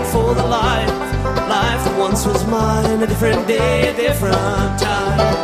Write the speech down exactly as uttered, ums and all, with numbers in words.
for the life, life that once was mine. A different day, a different time.